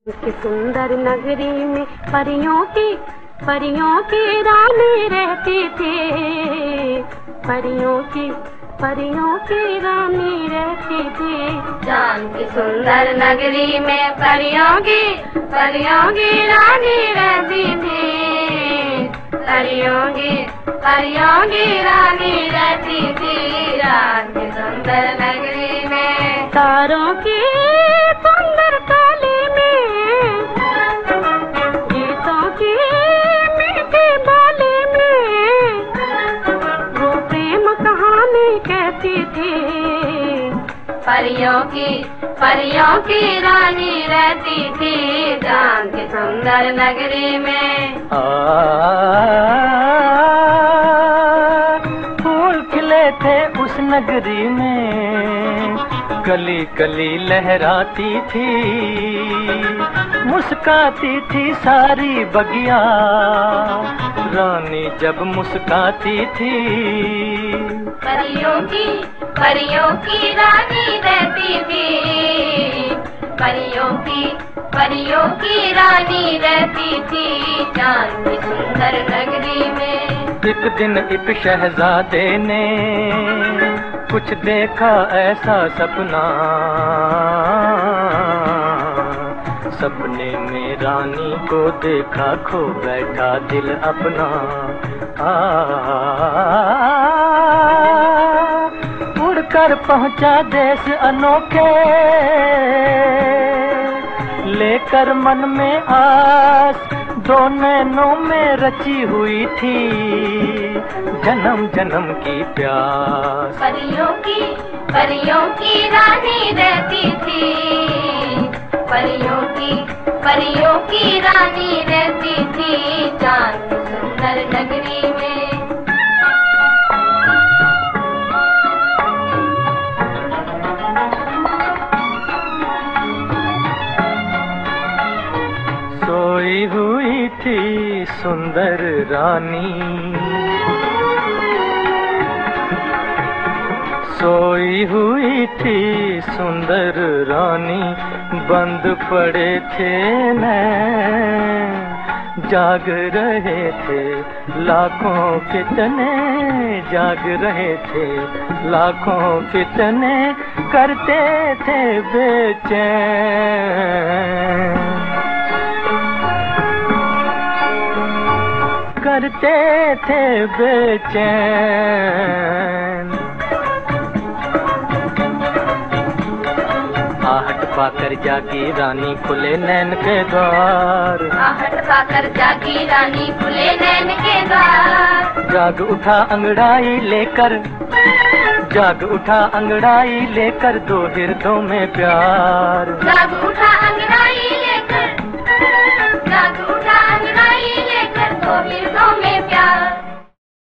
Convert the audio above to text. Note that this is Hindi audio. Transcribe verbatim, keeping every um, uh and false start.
कि सुंदर नगरी में परियों की परियों की रानी रहती थी, परियों की परियों की रानी रहती थी। जान की सुंदर नगरी में परियों की परियों की रानी रहती थी, परियों की परियों की रानी रहती थी। जान की सुंदर नगरी में तारों की सुंदर ताली में, गीतों की मीठी बोली में वो प्रेम कहानी कहती थी। परियों की परियों की रानी रहती थी, जान की सुंदर नगरी में। आ, फूल खिले थे उस नगरी में, कली कली लहराती थी, मुस्काती थी सारी बगिया, रानी जब मुस्काती थी। परियों की परियों की रानी रहती थी, परियों की परियों की रानी रहती थी, जान की सुंदर नगरी में। एक दिन एक शहजादे ने कुछ देखा ऐसा सपना, सपने में रानी को देखा, खो बैठा दिल अपना। आ, उड़कर पहुंचा देश अनोखे, लेकर मन में आस, दो नैनों में रची हुई थी जन्म जन्म की प्यास। परियों की परियों की रानी रहती थी, परियों की परियों की रानी रहती थी, जान की सुंदर नगरी में। सोई हुई थी सुंदर रानी, सोई हुई थी सुंदर रानी, बंद पड़े थे नैन, जाग रहे थे लाखों फितने, जाग रहे थे लाखों फितने, करते थे बेचैन, करते थे बेचैन। आहट पाकर जागी रानी खुले नैन के द्वार, आहट पाकर जागी रानी खुले नैन के द्वार। जाग उठा अंगड़ाई लेकर, जाग उठा अंगड़ाई लेकर, दो हिर्दों में प्यार। जाग उठा अंगड़ाई